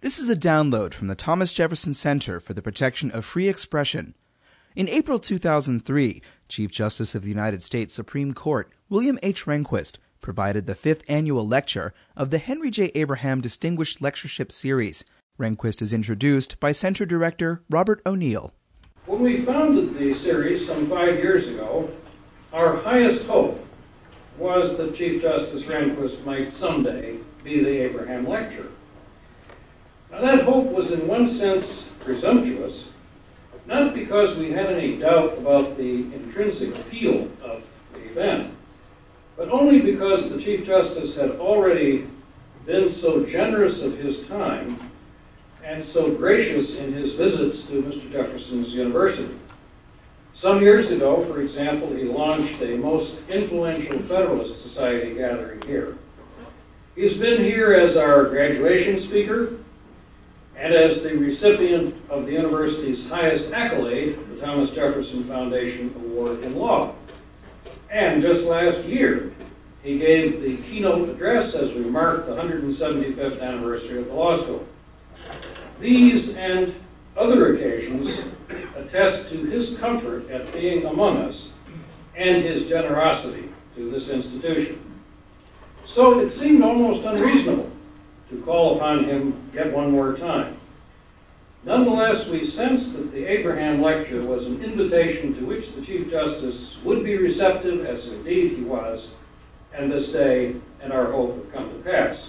This is a download from the Thomas Jefferson Center for the Protection of Free Expression. In April 2003, Chief Justice of the United States Supreme Court William H. Rehnquist provided the fifth annual lecture of the Henry J. Abraham Distinguished Lectureship Series. Rehnquist is introduced by Center Director Robert O'Neill. When we founded the series some 5 years ago, our highest hope was that Chief Justice Rehnquist might someday be the Abraham Lecturer. Now, that hope was in one sense presumptuous, not because we had any doubt about the intrinsic appeal of the event, but only because the Chief Justice had already been so generous of his time and so gracious in his visits to Mr. Jefferson's University. Some years ago, for example, he launched a most influential Federalist Society gathering here. He's been here as our graduation speaker and as the recipient of the university's highest accolade, the Thomas Jefferson Foundation Award in Law. And just last year, he gave the keynote address as we marked the 175th anniversary of the law school. These and other occasions attest to his comfort at being among us and his generosity to this institution. So it seemed almost unreasonable to call upon him yet one more time. Nonetheless, we sensed that the Abraham Lecture was an invitation to which the Chief Justice would be receptive, as indeed he was, and this day and our hope have come to pass.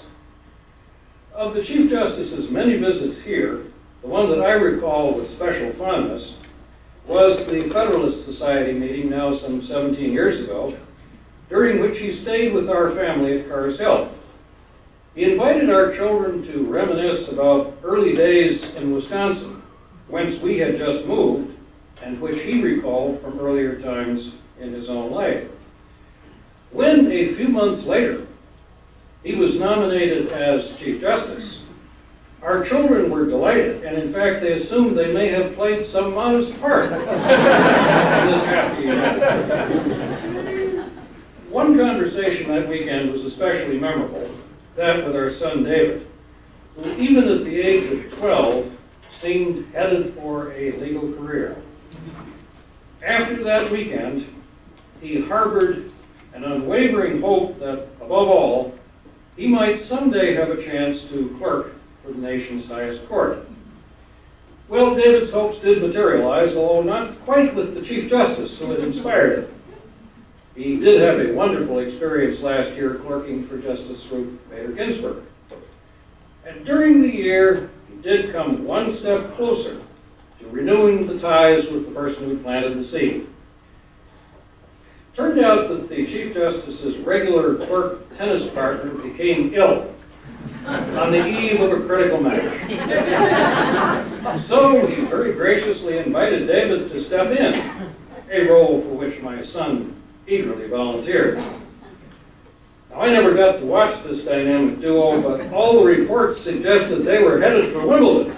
Of the Chief Justice's many visits here, the one that I recall with special fondness was the Federalist Society meeting now some 17 years ago, during which he stayed with our family at Carr's Hill. He invited our children to reminisce about early days in Wisconsin, whence we had just moved, and which he recalled from earlier times in his own life. When, a few months later, he was nominated as Chief Justice, our children were delighted, and in fact they assumed they may have played some modest part in this happy event. One conversation that weekend was especially memorable, that with our son David, who even at the age of 12 seemed headed for a legal career. After that weekend, he harbored an unwavering hope that, above all, he might someday have a chance to clerk for the nation's highest court. Well, David's hopes did materialize, although not quite with the Chief Justice who had inspired it. He did have a wonderful experience last year clerking for Justice Ruth Bader Ginsburg. And during the year, he did come one step closer to renewing the ties with the person who planted the seed. Turned out that the Chief Justice's regular clerk tennis partner became ill on the eve of a critical match. So he very graciously invited David to step in, a role for which my son eagerly volunteered. Now, I never got to watch this dynamic duo, but all the reports suggested they were headed for Wimbledon.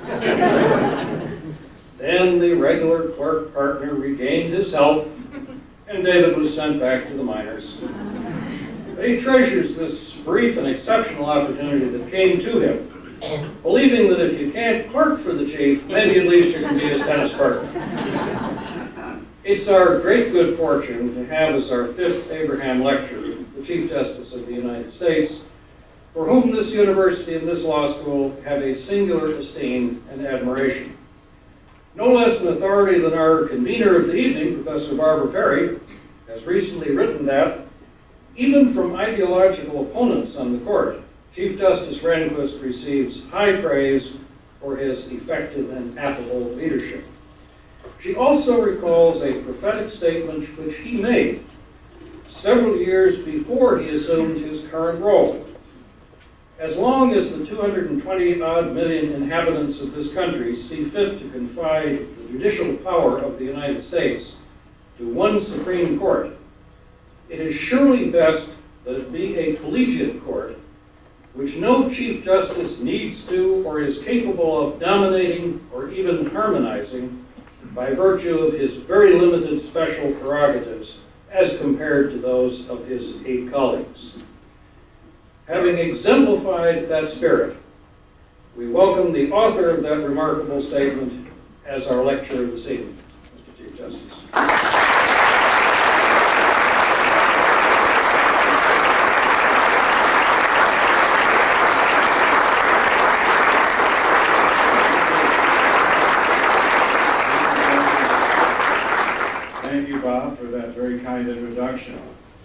Then the regular clerk partner regained his health, and David was sent back to the minors. But he treasures this brief and exceptional opportunity that came to him, believing that if you can't clerk for the chief, maybe at least you can be his tennis partner. It's our great good fortune to have as our fifth Abraham Lecturer the Chief Justice of the United States, for whom this university and this law school have a singular esteem and admiration. No less an authority than our convener of the evening, Professor Barbara Perry, has recently written that, even from ideological opponents on the court, Chief Justice Rehnquist receives high praise for his effective and affable leadership. She also recalls a prophetic statement which he made several years before he assumed his current role. As long as the 220-odd million inhabitants of this country see fit to confide the judicial power of the United States to one Supreme Court, it is surely best that it be a collegiate court which no Chief Justice needs to or is capable of dominating or even harmonizing by virtue of his very limited special prerogatives as compared to those of his 8 colleagues. Having exemplified that spirit, We welcome the author of that remarkable statement as our lecturer this evening, Mr. Chief Justice. Thank you, Bob, for that very kind introduction.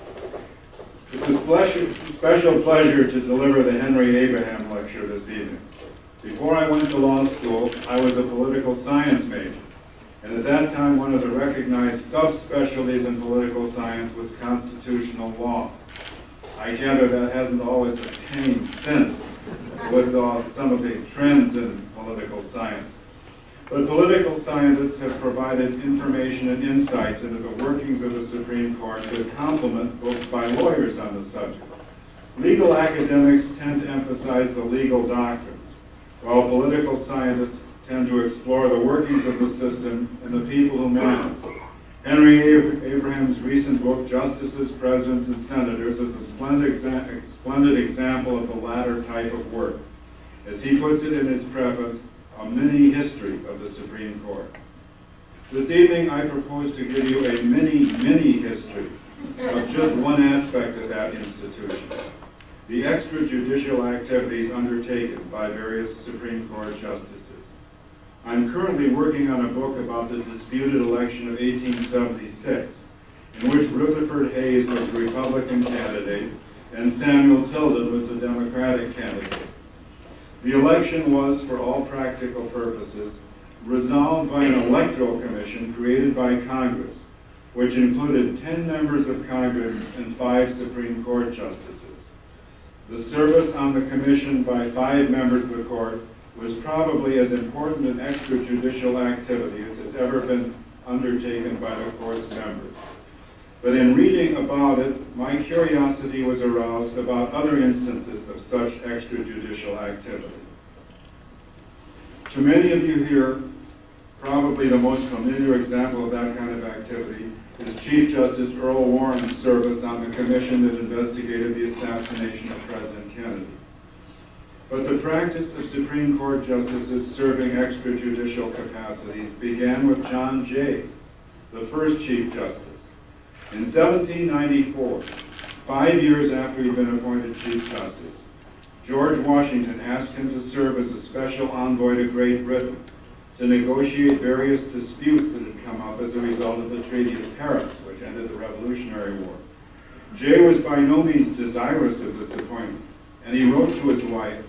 It's a special pleasure to deliver the Henry Abraham Lecture this evening. Before I went to law school, I was a political science major, and at that time one of the recognized subspecialties in political science was constitutional law. I gather that hasn't always obtained since with some of the trends in political science. But political scientists have provided information and insights into the workings of the Supreme Court that complement books by lawyers on the subject. Legal academics tend to emphasize the legal doctrines, while political scientists tend to explore the workings of the system and the people who manage it. Henry Abraham's recent book, Justices, Presidents, and Senators, is a splendid example of the latter type of work. As he puts it in his preface, a mini history of the Supreme Court. This evening I propose to give you a mini history of just one aspect of that institution, the extrajudicial activities undertaken by various Supreme Court justices. I'm currently working on a book about the disputed election of 1876, in which Rutherford Hayes was the Republican candidate and Samuel Tilden was the Democratic candidate. The election was, for all practical purposes, resolved by an electoral commission created by Congress, which included 10 members of Congress and 5 Supreme Court justices. The service on the commission by 5 members of the court was probably as important an extrajudicial activity as has ever been undertaken by the court's members. But in reading about it, my curiosity was aroused about other instances of such extrajudicial activity. To many of you here, probably the most familiar example of that kind of activity is Chief Justice Earl Warren's service on the commission that investigated the assassination of President Kennedy. But the practice of Supreme Court justices serving extrajudicial capacities began with John Jay, the first Chief Justice. In 1794, 5 years after he'd been appointed Chief Justice, George Washington asked him to serve as a special envoy to Great Britain to negotiate various disputes that had come up as a result of the Treaty of Paris, which ended the Revolutionary War. Jay was by no means desirous of this appointment, and he wrote to his wife,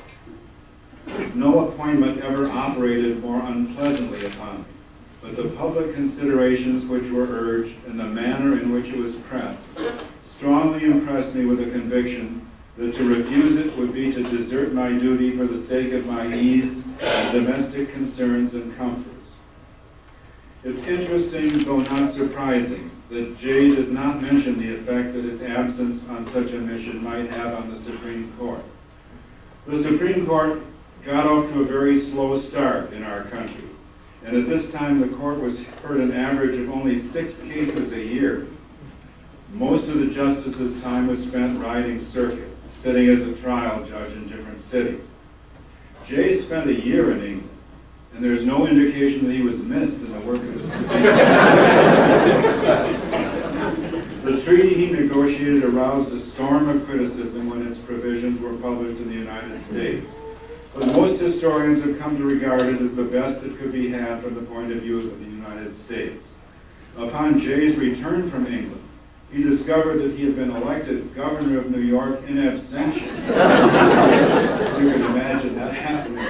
"No appointment ever operated more unpleasantly upon me, but the public considerations which were urged and the manner in which it was pressed strongly impressed me with a conviction that to refuse it would be to desert my duty for the sake of my ease and domestic concerns and comforts." It's interesting, though not surprising, that Jay does not mention the effect that his absence on such a mission might have on the Supreme Court. The Supreme Court got off to a very slow start in our country. And at this time, the court heard an average of only 6 cases a year. Most of the justices' time was spent riding circuit, sitting as a trial judge in different cities. Jay spent a year in England, and there's no indication that he was missed in the work of the Supreme Court. The treaty he negotiated aroused a storm of criticism when its provisions were published in the United States. But most historians have come to regard it as the best that could be had from the point of view of the United States. Upon Jay's return from England, he discovered that he had been elected governor of New York in absentia. You can imagine that happening.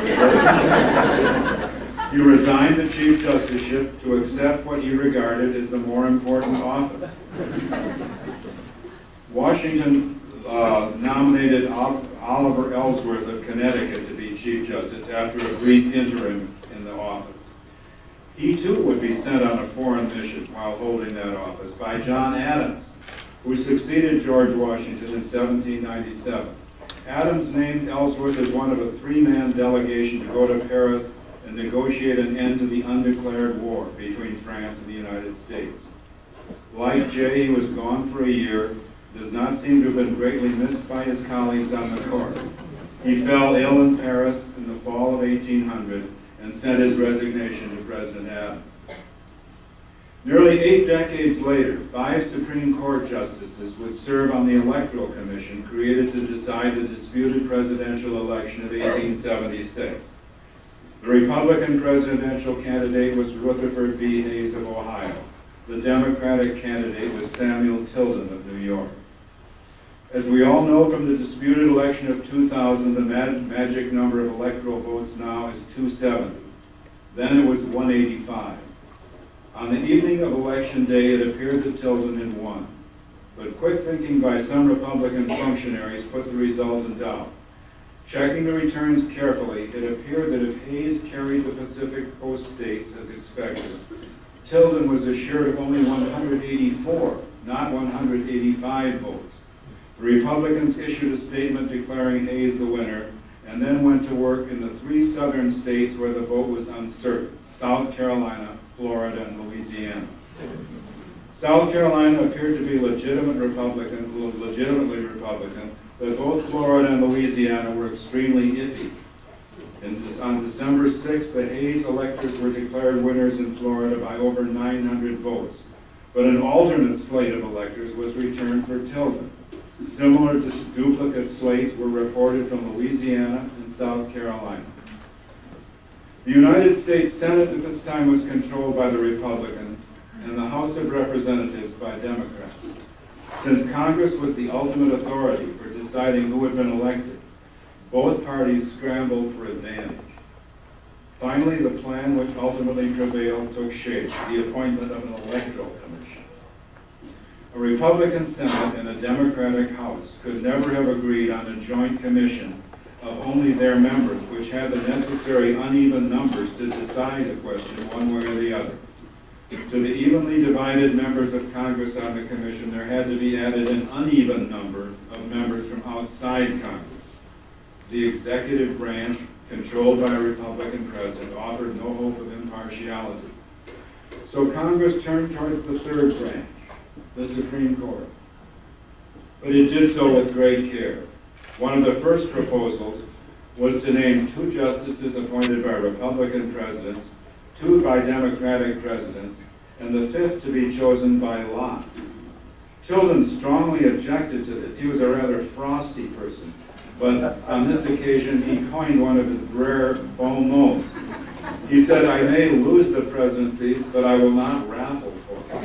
He resigned the Chief Justiceship to accept what he regarded as the more important office. Washington nominated Oliver Ellsworth of Connecticut to be Chief Justice after a brief interim in the office. He too would be sent on a foreign mission while holding that office by John Adams, who succeeded George Washington in 1797. Adams named Ellsworth as one of a 3-man delegation to go to Paris and negotiate an end to the undeclared war between France and the United States. Like Jay, he was gone for a year, does not seem to have been greatly missed by his colleagues on the court. He fell ill in Paris in the fall of 1800 and sent his resignation to President Adams. Nearly 8 decades later, 5 Supreme Court justices would serve on the Electoral Commission created to decide the disputed presidential election of 1876. The Republican presidential candidate was Rutherford B. Hayes of Ohio. The Democratic candidate was Samuel Tilden of New York. As we all know from the disputed election of 2000, the magic number of electoral votes now is 270. Then it was 185. On the evening of Election Day, it appeared that Tilden had won. But quick thinking by some Republican functionaries put the result in doubt. Checking the returns carefully, it appeared that if Hayes carried the Pacific Coast states as expected, Tilden was assured of only 184, not 185 votes. The Republicans issued a statement declaring Hayes the winner, and then went to work in the 3 southern states where the vote was uncertain: South Carolina, Florida, and Louisiana. South Carolina appeared to be legitimately Republican, but both Florida and Louisiana were extremely iffy. On December 6th, the Hayes electors were declared winners in Florida by over 900 votes, but an alternate slate of electors was returned for Tilden. Similar duplicate slates were reported from Louisiana and South Carolina. The United States Senate at this time was controlled by the Republicans and the House of Representatives by Democrats. Since Congress was the ultimate authority for deciding who had been elected, both parties scrambled for advantage. Finally, the plan which ultimately prevailed took shape: the appointment of an electoral commission. A Republican Senate and a Democratic House could never have agreed on a joint commission of only their members, which had the necessary uneven numbers to decide a question one way or the other. To the evenly divided members of Congress on the commission, there had to be added an uneven number of members from outside Congress. The executive branch, controlled by a Republican president, offered no hope of impartiality. So Congress turned towards the third branch, the Supreme Court. But it did so with great care. One of the first proposals was to name 2 justices appointed by Republican presidents, 2 by Democratic presidents, and the 5th to be chosen by lot. Tilden strongly objected to this. He was a rather frosty person, but on this occasion he coined one of his rare bon mots. He said, "I may lose the presidency, but I will not raffle for it."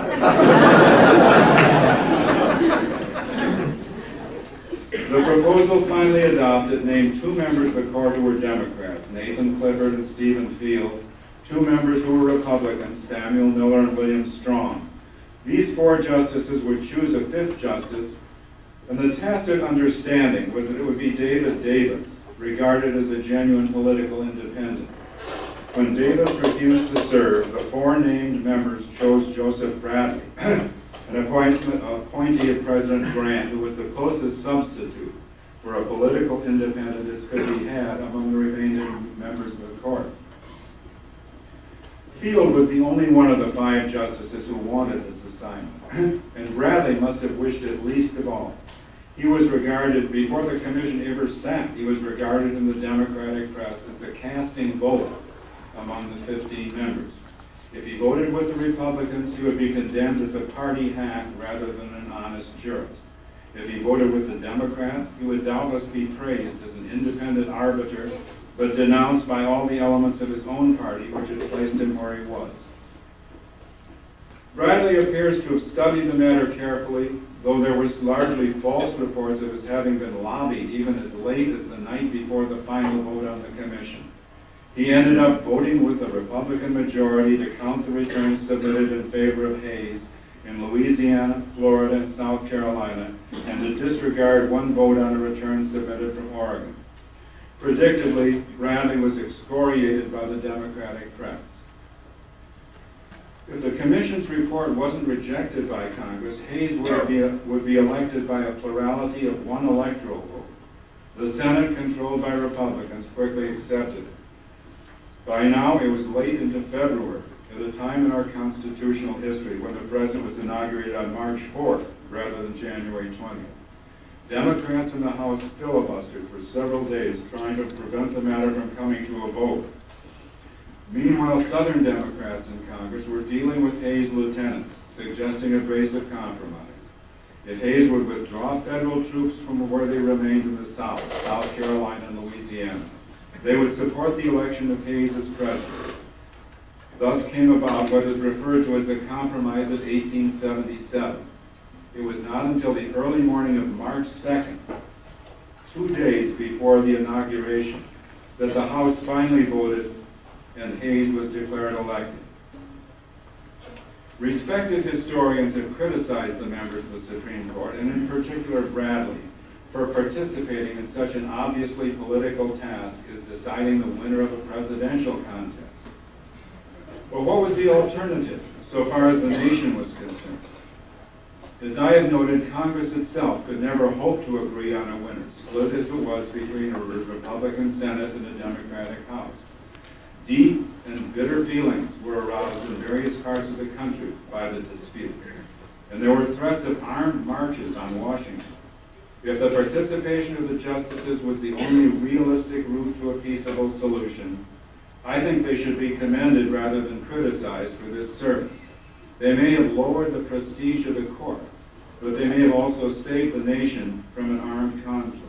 The proposal finally adopted named 2 members of the court who were Democrats, Nathan Clifford and Stephen Field, 2 members who were Republicans, Samuel Miller and William Strong. These 4 justices would choose a 5th justice, and the tacit understanding was that it would be David Davis, regarded as a genuine political independent. When Davis refused to serve, the 4 named members chose Joseph Bradley, an appointee of President Grant, who was the closest substitute for a political independent as could be had among the remaining members of the court. Field was the only one of the 5 justices who wanted this assignment, and Bradley must have wished it least of all. He was regarded, before the commission ever sat, he was regarded in the Democratic press as the casting vote among the 15 members. If he voted with the Republicans, he would be condemned as a party hack rather than an honest jurist. If he voted with the Democrats, he would doubtless be praised as an independent arbiter, but denounced by all the elements of his own party, which had placed him where he was. Bradley appears to have studied the matter carefully, though there was largely false reports of his having been lobbied even as late as the night before the final vote on the commission. He ended up voting with the Republican majority to count the returns submitted in favor of Hayes in Louisiana, Florida, and South Carolina, and to disregard 1 vote on a return submitted from Oregon. Predictably, Bradley was excoriated by the Democratic press. If the commission's report wasn't rejected by Congress, Hayes would be elected by a plurality of 1 electoral vote. The Senate, controlled by Republicans, quickly accepted it. By now, it was late into February, at a time in our constitutional history when the president was inaugurated on March 4th rather than January 20th. Democrats in the House filibustered for several days, trying to prevent the matter from coming to a vote. Meanwhile, Southern Democrats in Congress were dealing with Hayes' lieutenants, suggesting a base of compromise. If Hayes would withdraw federal troops from where they remained in the South, South Carolina and Louisiana, they would support the election of Hayes as president. Thus came about what is referred to as the Compromise of 1877. It was not until the early morning of March 2nd, 2 days before the inauguration, that the House finally voted and Hayes was declared elected. Respected historians have criticized the members of the Supreme Court, and in particular Bradley, for participating in such an obviously political task as deciding the winner of a presidential contest. But what was the alternative, so far as the nation was concerned? As I have noted, Congress itself could never hope to agree on a winner, split as it was between a Republican Senate and a Democratic House. Deep and bitter feelings were aroused in various parts of the country by the dispute, and there were threats of armed marches on Washington. If the participation of the justices was the only realistic route to a peaceable solution, I think they should be commended rather than criticized for this service. They may have lowered the prestige of the court, but they may have also saved the nation from an armed conflict.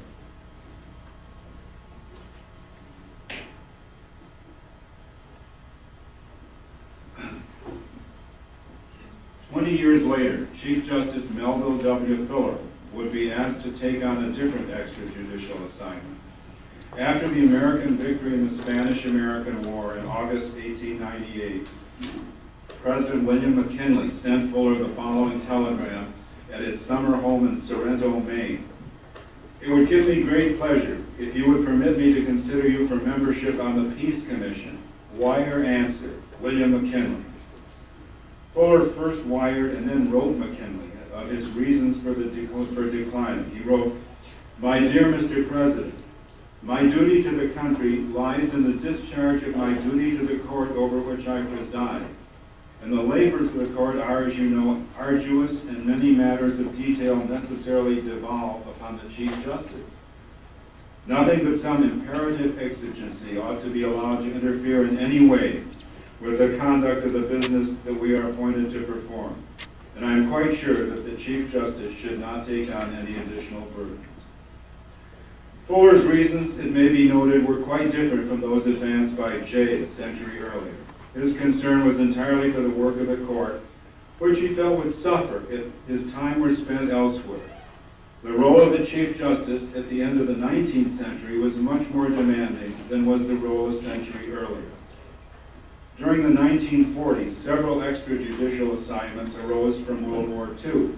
"20 years later, Chief Justice Melville W. Fuller would be asked to take on a different extrajudicial assignment. After the American victory in the Spanish-American War in August 1898, President William McKinley sent Fuller the following telegram at his summer home in Sorrento, Maine. "It would give me great pleasure if you would permit me to consider you for membership on the Peace Commission. Wire answer, William McKinley." Fuller first wired and then wrote McKinley of his reasons for declining. He wrote, "My dear Mr. President, my duty to the country lies in the discharge of my duty to the court over which I preside, and the labors of the court are, as you know, arduous, and many matters of detail necessarily devolve upon the Chief Justice. Nothing but some imperative exigency ought to be allowed to interfere in any way with the conduct of the business that we are appointed to perform, and I am quite sure that the Chief Justice should not take on any additional burdens." Fuller's reasons, it may be noted, were quite different from those advanced by Jay a century earlier. His concern was entirely for the work of the court, which he felt would suffer if his time were spent elsewhere. The role of the Chief Justice at the end of the 19th century was much more demanding than was the role a century earlier. During the 1940s, several extrajudicial assignments arose from World War II.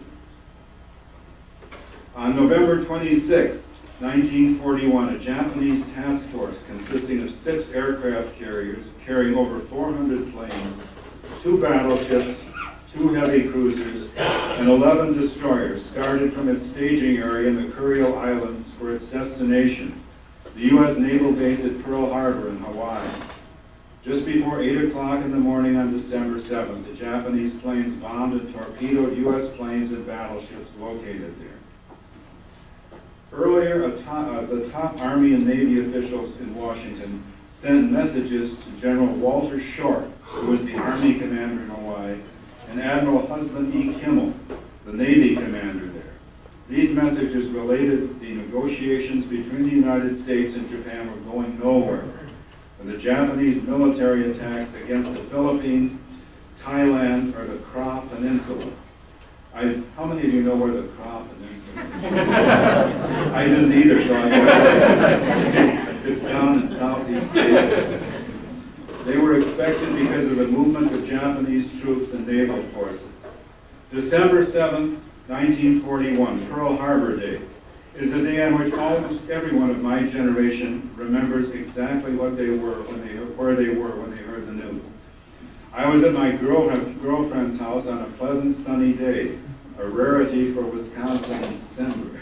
On November 26, 1941, a Japanese task force consisting of 6 aircraft carriers carrying over 400 planes, 2 battleships, 2 heavy cruisers, and 11 destroyers started from its staging area in the Kurile Islands for its destination, the U.S. Naval Base at Pearl Harbor in Hawaii. Just before 8 o'clock in the morning on December 7th, the Japanese planes bombed and torpedoed U.S. planes and battleships located there. Earlier, the top Army and Navy officials in Washington sent messages to General Walter Short, who was the Army commander in Hawaii, and Admiral Husband E. Kimmel, the Navy commander there. These messages related the negotiations between the United States and Japan were going nowhere, and the Japanese military attacks against the Philippines, Thailand, or the Kra Peninsula. How many of you know where the Kra Peninsula is? I didn't either, so I it's down in Southeast Asia. They were expected because of the movement of Japanese troops and naval forces. December 7, 1941, Pearl Harbor Day, is a day on which almost everyone of my generation remembers exactly what they were where they were when they heard the news. I was at my girlfriend's house on a pleasant sunny day, a rarity for Wisconsin in December.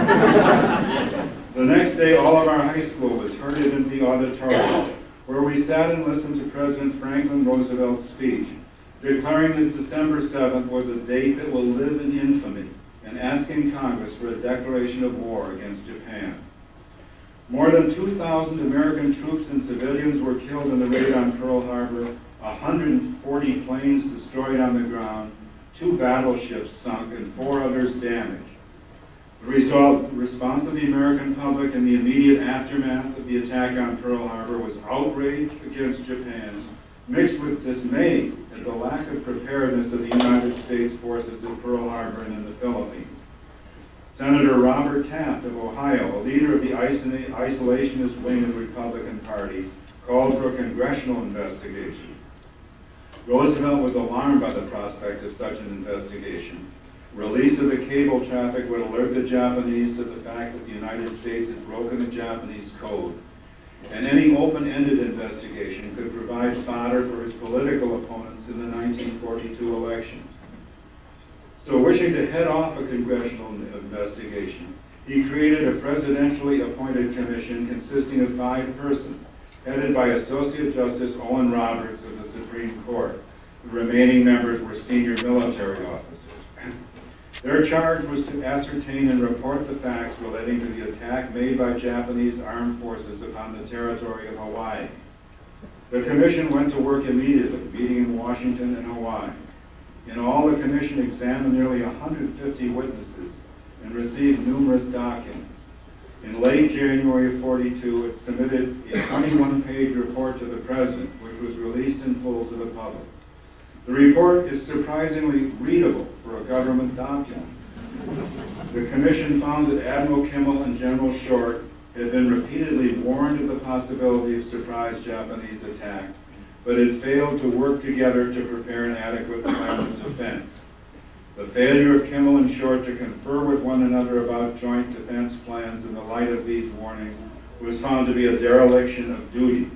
The next day, all of our high school was herded into the auditorium, where we sat and listened to President Franklin Roosevelt's speech, declaring that December 7th was a date that will live in infamy and asking Congress for a declaration of war against Japan. More than 2,000 American troops and civilians were killed in the raid on Pearl Harbor, 140 planes destroyed on the ground, 2 battleships sunk, and 4 others damaged. The response of the American public in the immediate aftermath of the attack on Pearl Harbor was outrage against Japan, mixed with dismay at the lack of preparedness of the United States forces at Pearl Harbor and in the Philippines. Senator Robert Taft of Ohio, a leader of the isolationist wing of the Republican Party, called for a congressional investigation. Roosevelt was alarmed by the prospect of such an investigation. Release of the cable traffic would alert the Japanese to the fact that the United States had broken the Japanese code, and any open-ended investigation could provide fodder for his political opponents in the 1942 elections. So wishing to head off a congressional investigation, he created a presidentially appointed commission consisting of 5 persons, headed by Associate Justice Owen Roberts of the Supreme Court. The remaining members were senior military officers. Their charge was to ascertain and report the facts relating to the attack made by Japanese armed forces upon the territory of Hawaii. The commission went to work immediately, meeting in Washington and Hawaii. In all, the commission examined nearly 150 witnesses and received numerous documents. In late January of '42, it submitted a 21-page report to the President, which was released in full to the public. The report is surprisingly readable for a government document. The commission found that Admiral Kimmel and General Short had been repeatedly warned of the possibility of surprise Japanese attack, but had failed to work together to prepare an adequate plan of defense. The failure of Kimmel and Short to confer with one another about joint defense plans in the light of these warnings was found to be a dereliction of duty.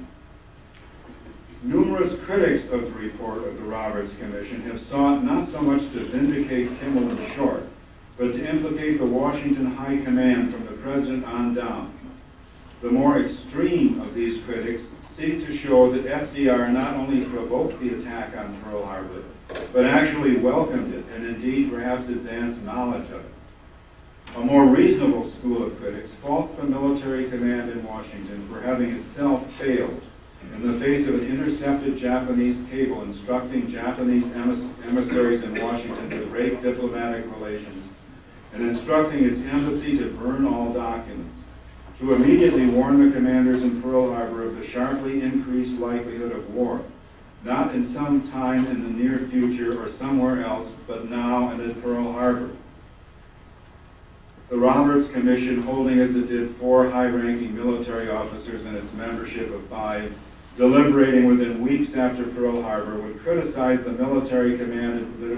Numerous critics of the report of the Roberts Commission have sought not so much to vindicate Kimmel and Short, but to implicate the Washington High Command from the President on down. The more extreme of these critics seek to show that FDR not only provoked the attack on Pearl Harbor, but actually welcomed it and indeed perhaps advanced knowledge of it. A more reasonable school of critics faults the military command in Washington for having itself failed in the face of an intercepted Japanese cable instructing Japanese emissaries in Washington to break diplomatic relations and instructing its embassy to burn all documents, to immediately warn the commanders in Pearl Harbor of the sharply increased likelihood of war, not in some time in the near future or somewhere else, but now and at Pearl Harbor. The Roberts Commission, holding as it did 4 high-ranking military officers and its membership of 5, deliberating within weeks after Pearl Harbor, would criticize the military command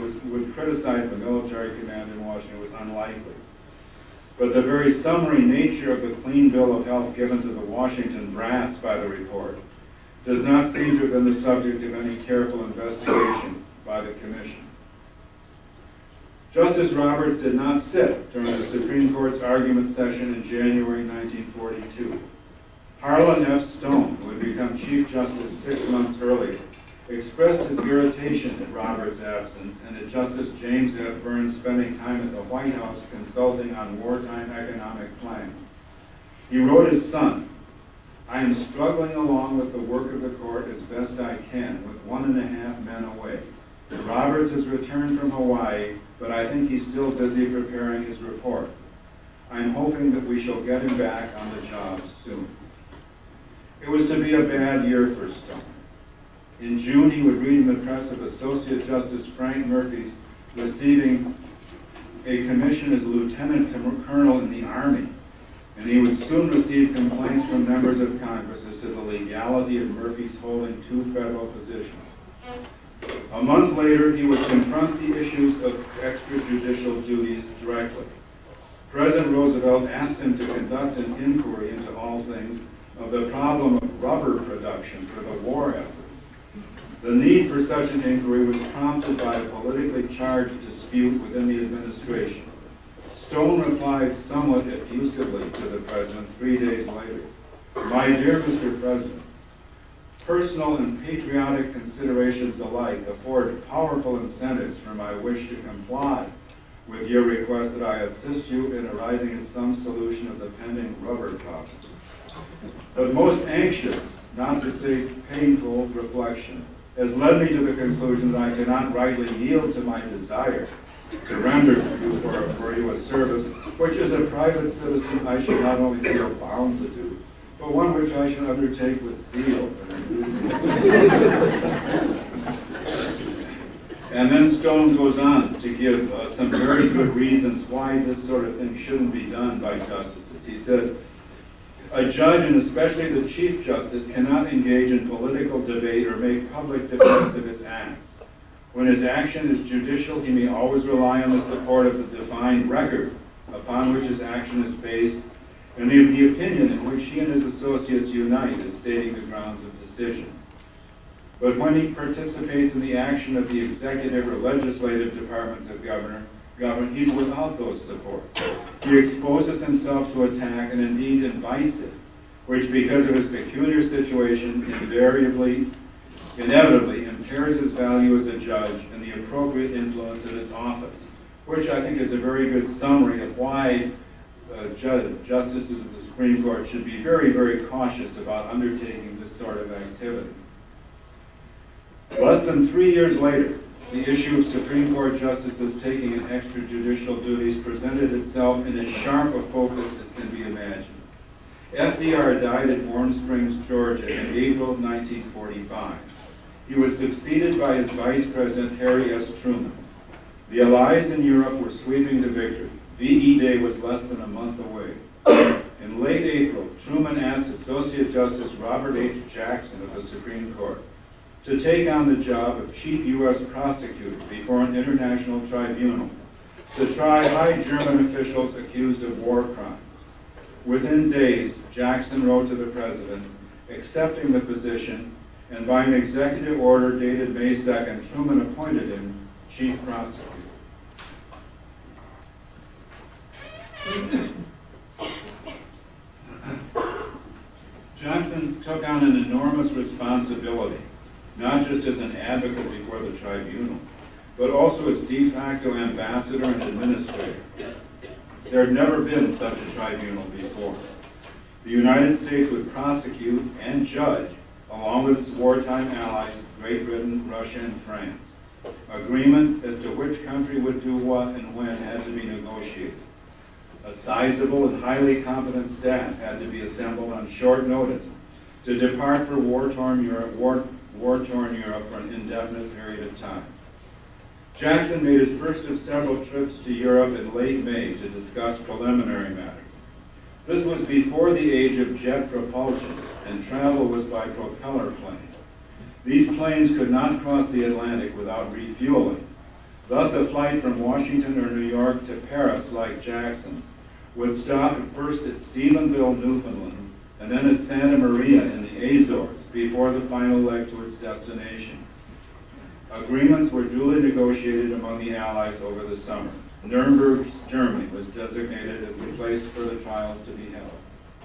in Washington was unlikely. But the very summary nature of the clean bill of health given to the Washington brass by the report does not seem to have been the subject of any careful investigation by the Commission. Justice Roberts did not sit during the Supreme Court's argument session in January 1942. Harlan F. Stone, who had become Chief Justice 6 months earlier, expressed his irritation at Roberts' absence and at Justice James F. Burns spending time at the White House consulting on wartime economic planning. He wrote his son, "I am struggling along with the work of the court as best I can with 1.5 men away. Roberts has returned from Hawaii, but I think he's still busy preparing his report. I'm hoping that we shall get him back on the job soon." It was to be a bad year for Stone. In June, he would read in the press of Associate Justice Frank Murphy's receiving a commission as lieutenant colonel in the Army, and he would soon receive complaints from members of Congress as to the legality of Murphy's holding 2 federal positions. A month later, he would confront the issues of extrajudicial duties directly. President Roosevelt asked him to conduct an inquiry into all things of the problem of rubber production for the war effort. The need for such an inquiry was prompted by a politically charged dispute within the administration. Stone replied somewhat effusively to the President 3 days later, "My dear Mr. President, personal and patriotic considerations alike afford powerful incentives for my wish to comply with your request that I assist you in arriving at some solution of the pending rubber problem. But most anxious, not to say painful, reflection has led me to the conclusion that I cannot rightly yield to my desire to render you for you a service which as a private citizen I should not only feel bound to do, but one which I should undertake with zeal and enthusiasm. And then Stone goes on to give some very good reasons why this sort of thing shouldn't be done by justices. He says, a judge, and especially the Chief Justice, cannot engage in political debate or make public defense of his acts. When his action is judicial, he may always rely on the support of the divine record upon which his action is based, and the opinion in which he and his associates unite as stating the grounds of decision. But when he participates in the action of the executive or legislative departments of government, he's without those supports. He exposes himself to attack and indeed invites it, which because of his peculiar situation inevitably impairs his value as a judge and the appropriate influence of his office, which I think is a very good summary of why justices of the Supreme Court should be very, very cautious about undertaking this sort of activity. Less than 3 years later, the issue of Supreme Court justices taking in extrajudicial duties presented itself in as sharp a focus as can be imagined. FDR died at Warm Springs, Georgia in April of 1945. He was succeeded by his Vice President, Harry S. Truman. The Allies in Europe were sweeping to victory. VE Day was less than a month away. In late April, Truman asked Associate Justice Robert H. Jackson of the Supreme Court to take on the job of Chief U.S. Prosecutor before an international tribunal to try high German officials accused of war crimes. Within days, Jackson wrote to the President accepting the position, and by an executive order dated May 2nd, Truman appointed him Chief Prosecutor. Jackson took on an enormous responsibility, not just as an advocate before the tribunal, but also as de facto ambassador and administrator. There had never been such a tribunal before. The United States would prosecute and judge, along with its wartime allies, Great Britain, Russia, and France. Agreement as to which country would do what and when had to be negotiated. A sizable and highly competent staff had to be assembled on short notice to depart for war-torn Europe for an indefinite period of time. Jackson made his first of several trips to Europe in late May to discuss preliminary matters. This was before the age of jet propulsion, and travel was by propeller plane. These planes could not cross the Atlantic without refueling. Thus, a flight from Washington or New York to Paris, like Jackson's, would stop first at Stephenville, Newfoundland, and then at Santa Maria in the Azores before the final leg to its destination. Agreements were duly negotiated among the Allies over the summer. Nuremberg, Germany, was designated as the place for the trials to be held.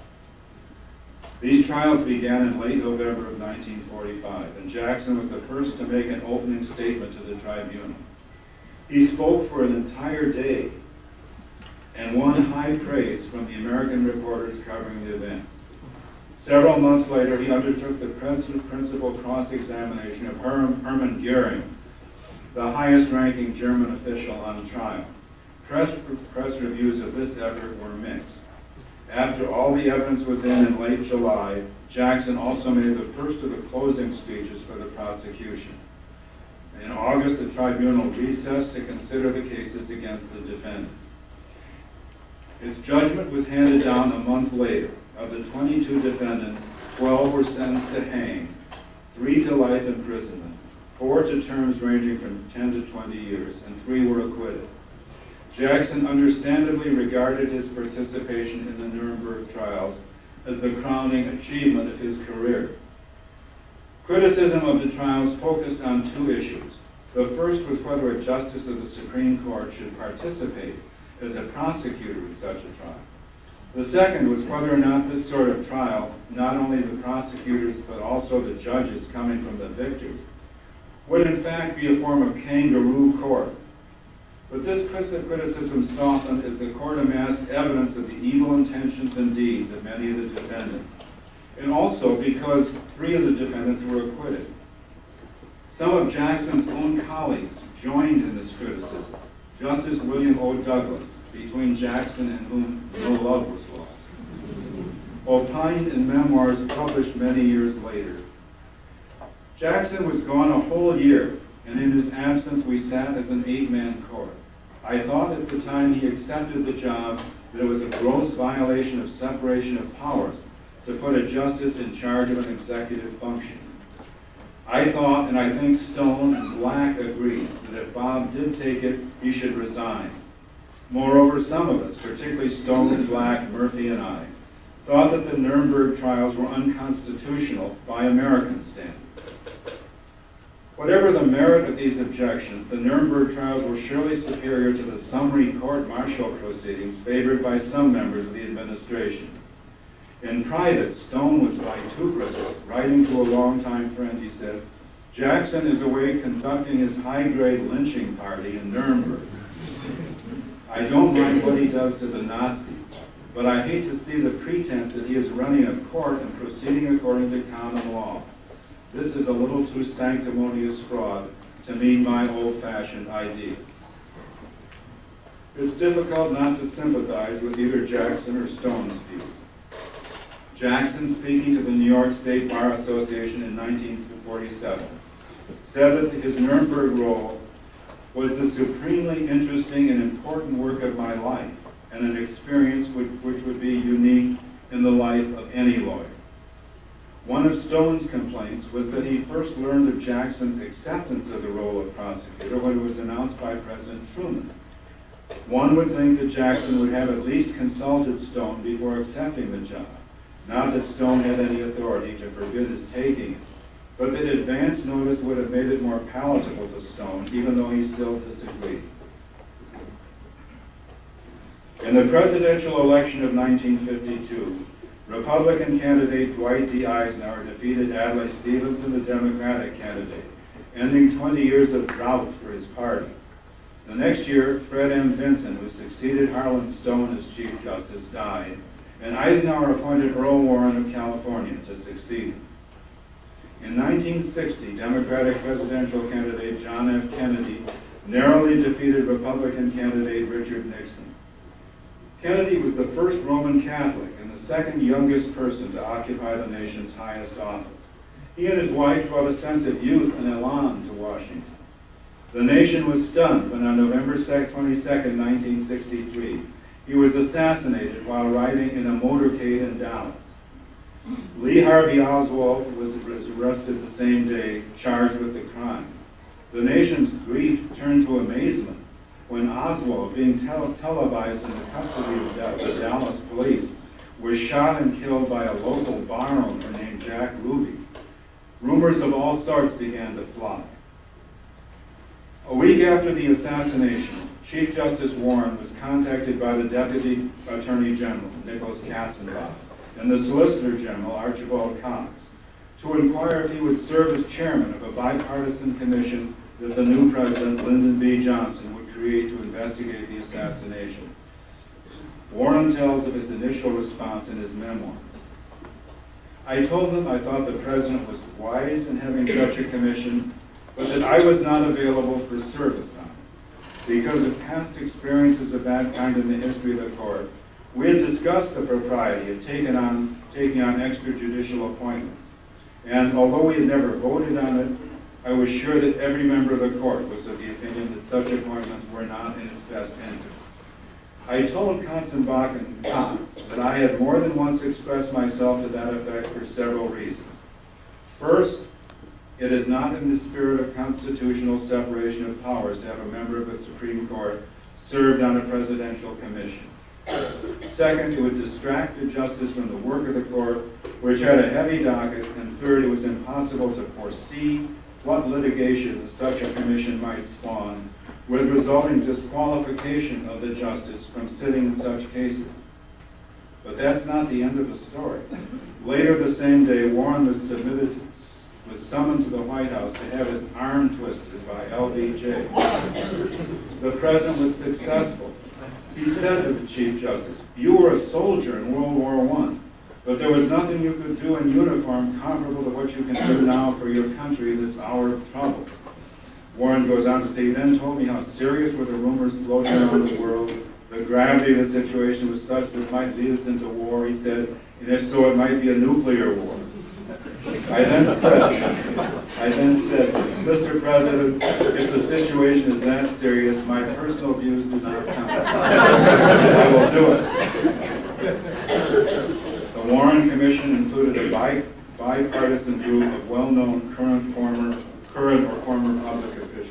These trials began in late November of 1945, and Jackson was the first to make an opening statement to the tribunal. He spoke for an entire day and won high praise from the American reporters covering the events. Several months later, he undertook the principal cross-examination of Hermann Goering, the highest-ranking German official on trial. Press reviews of this effort were mixed. After all the evidence was in late July, Jackson also made the first of the closing speeches for the prosecution. In August, the tribunal recessed to consider the cases against the defendants. Its judgment was handed down a month later. Of the 22 defendants, 12 were sentenced to hang, 3 to life imprisonment, 4 to terms ranging from 10 to 20 years, and 3 were acquitted. Jackson understandably regarded his participation in the Nuremberg trials as the crowning achievement of his career. Criticism of the trials focused on 2 issues. The first was whether a justice of the Supreme Court should participate as a prosecutor in such a trial. The second was whether or not this sort of trial, not only the prosecutors but also the judges coming from the victors, would in fact be a form of kangaroo court. But this criticism softened as the court amassed evidence of the evil intentions and deeds of many of the defendants, and also because 3 of the defendants were acquitted. Some of Jackson's own colleagues joined in this criticism. Justice William O. Douglas, between Jackson and whom no love was lost, opined in memoirs published many years later. Jackson was gone a whole year, and in his absence we sat as an 8-man court. I thought at the time he accepted the job that it was a gross violation of separation of powers to put a justice in charge of an executive function. I thought, and I think Stone and Black agreed, that if Bob did take it, he should resign. Moreover, some of us, particularly Stone, Black, Murphy, and I, thought that the Nuremberg trials were unconstitutional by American standards. Whatever the merit of these objections, the Nuremberg trials were surely superior to the summary court-martial proceedings favored by some members of the administration. In private, Stone was vituperative. Writing to a longtime friend, he said, "Jackson is away conducting his high-grade lynching party in Nuremberg. I don't mind what he does to the Nazis, but I hate to see the pretense that he is running a court and proceeding according to common law. This is a little too sanctimonious fraud to meet my old-fashioned ideas." It's difficult not to sympathize with either Jackson or Stone's view. Jackson, speaking to the New York State Bar Association in 1947, said that his Nuremberg role was the supremely interesting and important work of my life, and an experience which would be unique in the life of any lawyer. One of Stone's complaints was that he first learned of Jackson's acceptance of the role of prosecutor when it was announced by President Truman. One would think that Jackson would have at least consulted Stone before accepting the job, not that Stone had any authority to forbid his taking it, but that advance notice would have made it more palatable to Stone, even though he still disagreed. In the presidential election of 1952, Republican candidate Dwight D. Eisenhower defeated Adlai Stevenson, the Democratic candidate, ending 20 years of drought for his party. The next year, Fred M. Vinson, who succeeded Harlan Stone as Chief Justice, died, and Eisenhower appointed Earl Warren of California to succeed him. In 1960, Democratic presidential candidate John F. Kennedy narrowly defeated Republican candidate Richard Nixon. Kennedy was the first Roman Catholic and the second youngest person to occupy the nation's highest office. He and his wife brought a sense of youth and elan to Washington. The nation was stunned when on November 22, 1963, he was assassinated while riding in a motorcade in Dallas. Lee Harvey Oswald was arrested the same day, charged with the crime. The nation's grief turned to amazement when Oswald, being televised in the custody of the Dallas police, was shot and killed by a local bar owner named Jack Ruby. Rumors of all sorts began to fly. A week after the assassination, Chief Justice Warren was contacted by the Deputy Attorney General, Nicholas Katzenbach, and the Solicitor General, Archibald Cox, to inquire if he would serve as chairman of a bipartisan commission that the new president, Lyndon B. Johnson, would create to investigate the assassination. Warren tells of his initial response in his memoir. "I told him I thought the president was wise in having such a commission, but that I was not available for service on it. Because of past experiences of that kind in the history of the court, we had discussed the propriety of taking on extrajudicial appointments. And although we had never voted on it, I was sure that every member of the court was of the opinion that such appointments were not in its best interest. I told Katzenbach and Cox that I had more than once expressed myself to that effect for several reasons. First, it is not in the spirit of constitutional separation of powers to have a member of the Supreme Court served on a presidential commission. Second, it would distract the justice from the work of the court, which had a heavy docket. And third, it was impossible to foresee what litigation such a commission might spawn, with resulting disqualification of the justice from sitting in such cases. But that's not the end of the story. Later the same day, Warren was was summoned to the White House to have his arm twisted by LBJ. The president was successful. He said to the Chief Justice, "You were a soldier in World War I, but there was nothing you could do in uniform comparable to what you can do now for your country in this hour of trouble." Warren goes on to say, "He then told me how serious were the rumors floating around the world. The gravity of the situation was such that it might lead us into war," he said, "and if so, it might be a nuclear war." I then said, "Mr. President, if the situation is that serious, my personal views do not count. I will do it." The Warren Commission included a bipartisan group of well-known current or former public officials.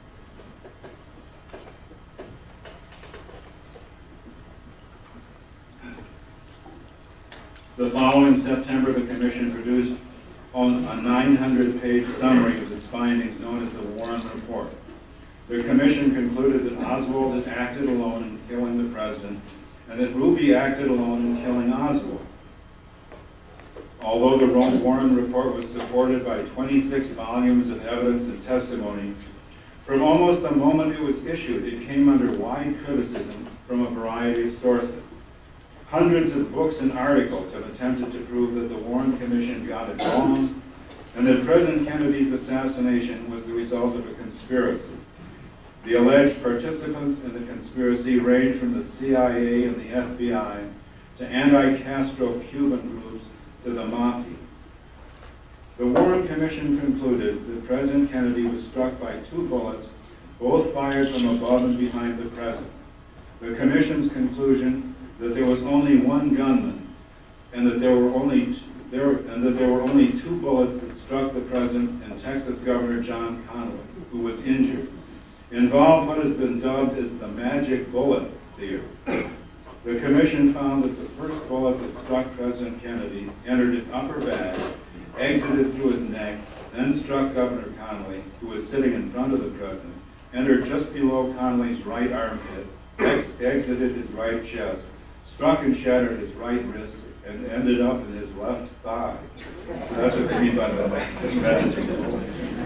The following September, the Commission produced a 900-page summary of its findings known as the Warren Report. The Commission concluded that Oswald had acted alone in killing the president and that Ruby acted alone in killing Oswald. Although the Warren Report was supported by 26 volumes of evidence and testimony, from almost the moment it was issued, it came under wide criticism from a variety of sources. Hundreds of books and articles have attempted to prove that the Warren Commission got it wrong and that President Kennedy's assassination was the result of a conspiracy. The alleged participants in the conspiracy range from the CIA and the FBI to anti-Castro Cuban groups to the Mafia. The Warren Commission concluded that President Kennedy was struck by 2 bullets, both fired from above and behind the president. The Commission's conclusion that there was only one gunman and that there were only 2 bullets that struck the president and Texas Governor John Connally, who was injured, involved what has been dubbed as the magic bullet theory. The Commission found that the first bullet that struck President Kennedy entered his upper back, exited through his neck, then struck Governor Connally, who was sitting in front of the president, entered just below Connally's right armpit, exited his right chest, struck and shattered his right wrist, and ended up in his left thigh. So that's what they mean by the magic bullet.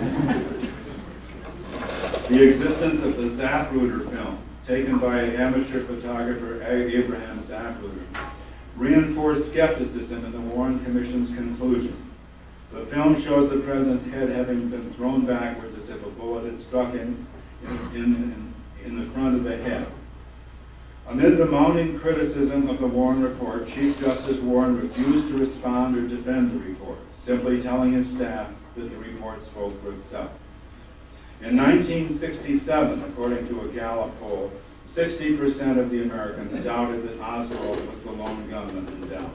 The existence of the Zapruder film, taken by amateur photographer Abraham Zapruder, reinforced skepticism in the Warren Commission's conclusion. The film shows the president's head having been thrown backwards as if a bullet had struck him in the front of the head. Amid the mounting criticism of the Warren Report, Chief Justice Warren refused to respond or defend the report, simply telling his staff that the report spoke for itself. In 1967, according to a Gallup poll, 60% of the Americans doubted that Oswald was the lone gunman in Dallas.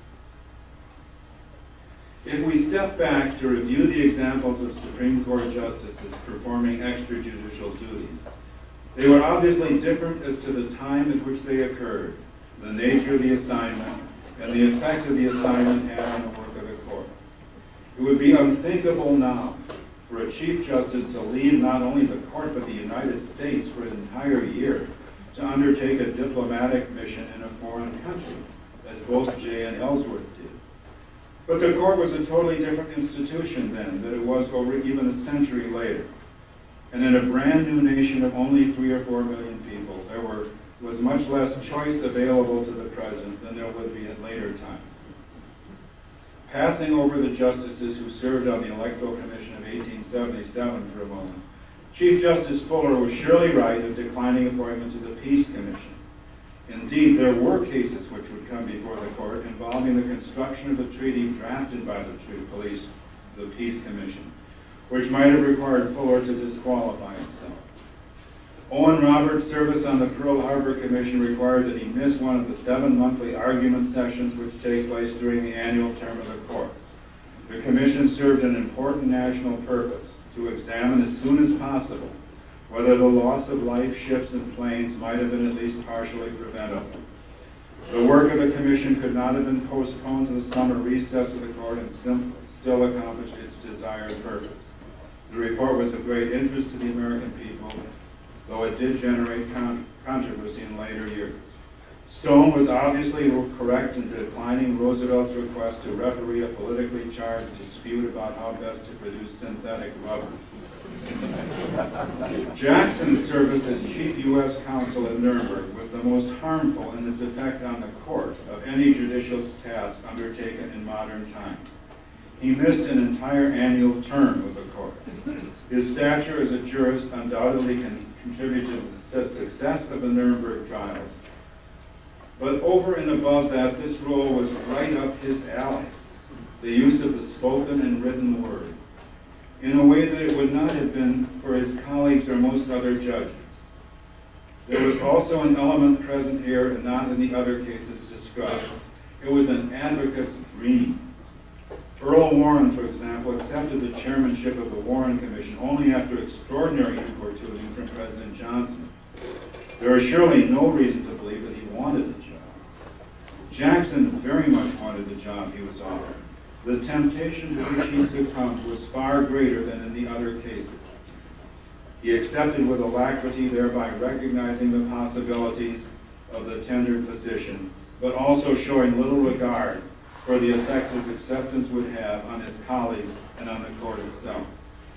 If we step back to review the examples of Supreme Court justices performing extrajudicial duties, they were obviously different as to the time at which they occurred, the nature of the assignment, and the effect of the assignment had on the work of the court. It would be unthinkable now for a Chief Justice to leave not only the court but the United States for an entire year to undertake a diplomatic mission in a foreign country, as both Jay and Ellsworth did. But the court was a totally different institution then than it was over even a century later. And in a brand new nation of only 3 or 4 million people, there was much less choice available to the president than there would be at later times. Passing over the justices who served on the Electoral Commission of 1877 for a moment, Chief Justice Fuller was surely right in declining appointment to the Peace Commission. Indeed, there were cases which would come before the court involving the construction of a treaty drafted by the Peace Commission, which might have required Fuller to disqualify himself. Owen Roberts' service on the Pearl Harbor Commission required that he miss one of the 7 monthly argument sessions which take place during the annual term of the court. The commission served an important national purpose, to examine as soon as possible whether the loss of life, ships, and planes might have been at least partially preventable. The work of the commission could not have been postponed to the summer recess of the court and still accomplished its desired purpose. The report was of great interest to the American people, though it did generate controversy in later years. Stone was obviously correct in declining Roosevelt's request to referee a politically charged dispute about how best to produce synthetic rubber. Jackson's service as chief U.S. counsel at Nuremberg was the most harmful in its effect on the court of any judicial task undertaken in modern times. He missed an entire annual term with the court. His stature as a jurist undoubtedly contributed to the success of the Nuremberg trials. But over and above that, this role was right up his alley, the use of the spoken and written word, in a way that it would not have been for his colleagues or most other judges. There was also an element present here and not in the other cases described. It was an advocate's dream. Earl Warren, for example, accepted the chairmanship of the Warren Commission only after extraordinary importuning from President Johnson. There is surely no reason to believe that he wanted the job. Jackson very much wanted the job he was offered. The temptation to which he succumbed was far greater than in the other cases. He accepted with alacrity, thereby recognizing the possibilities of the tendered position, but also showing little regard for the effect his acceptance would have on his colleagues and on the court itself.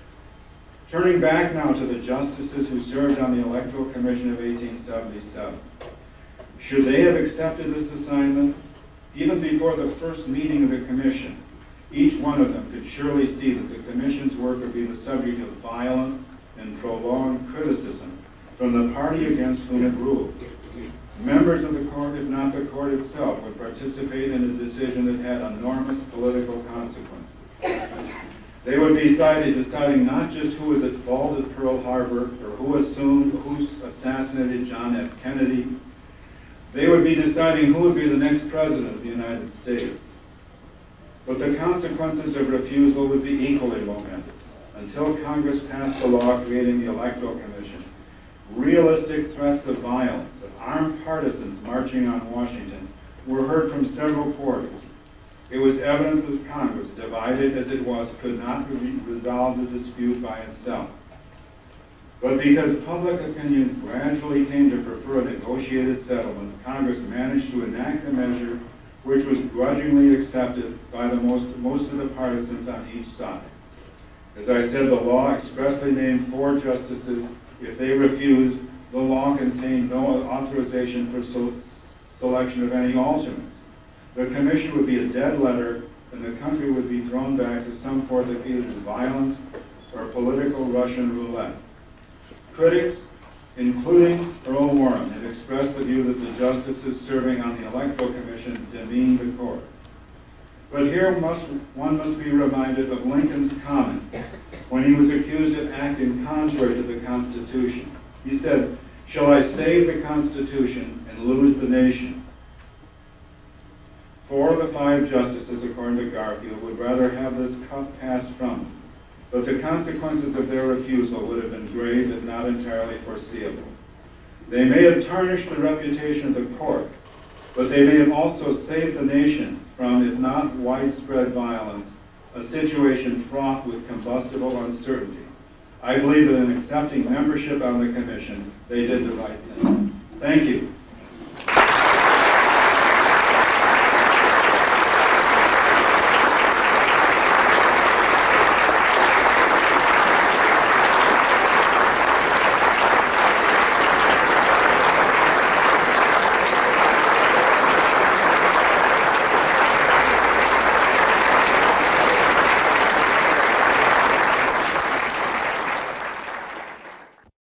Turning back now to the justices who served on the Electoral Commission of 1877. Should they have accepted this assignment? Even before the first meeting of the commission, each one of them could surely see that the commission's work would be the subject of violent and prolonged criticism from the party against whom it ruled. Members of the court, if not the court itself, would participate in a decision that had enormous political consequences. They would be deciding not just who was at fault at Pearl Harbor or who assassinated John F. Kennedy. They would be deciding who would be the next president of the United States. But the consequences of refusal would be equally momentous. Until Congress passed the law creating the Electoral Commission, realistic threats of violence, of armed partisans marching on Washington, were heard from several quarters. It was evident that Congress, divided as it was, could not resolve the dispute by itself. But because public opinion gradually came to prefer a negotiated settlement, Congress managed to enact a measure which was grudgingly accepted by most of the partisans on each side. As I said, the law expressly named 4 justices. If they refused, the law contained no authorization for selection of any alternates. The commission would be a dead letter, and the country would be thrown back to some form of either violent or political Russian roulette. Critics, including Earl Warren, had expressed the view that the justices serving on the Electoral Commission demeaned the court. But here one must be reminded of Lincoln's comment when he was accused of acting contrary to the Constitution. He said, "Shall I save the Constitution and lose the nation?" 4 of the 5 justices, according to Garfield, would rather have this cup passed from them. But the consequences of their refusal would have been grave if not entirely foreseeable. They may have tarnished the reputation of the court, but they may have also saved the nation from, if not widespread violence, a situation fraught with combustible uncertainty. I believe that in accepting membership on the commission, they did the right thing. Thank you.